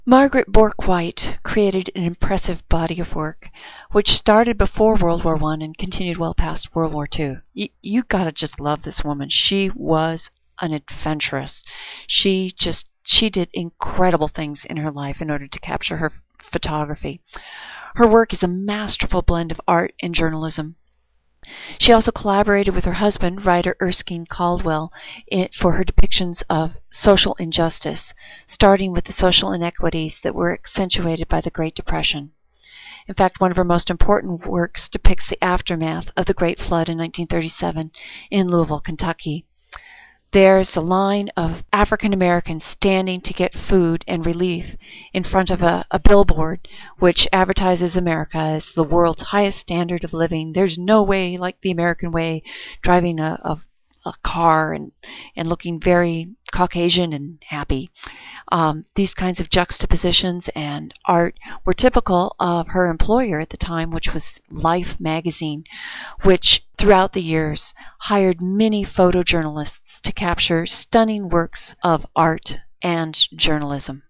Margaret Bourke-White created an impressive body of work, which started before World War I and continued well past World War II. You gotta just love this woman. She was an adventuress. She did incredible things in her life in order to capture her photography. Her work is a masterful blend of art and journalism. She also collaborated with her husband, writer Erskine Caldwell, for her depictions of social injustice, starting with the social inequities that were accentuated by the Great Depression. In fact, one of her most important works depicts the aftermath of the Great Flood in 1937 in Louisville, Kentucky. There's a line of African Americans standing to get food and relief in front of a billboard which advertises America as the world's highest standard of living. There's no way like the American way, driving a car and looking very Caucasian and happy. These kinds of juxtapositions and art were typical of her employer at the time, which was Life magazine, which throughout the years hired many photojournalists to capture stunning works of art and journalism.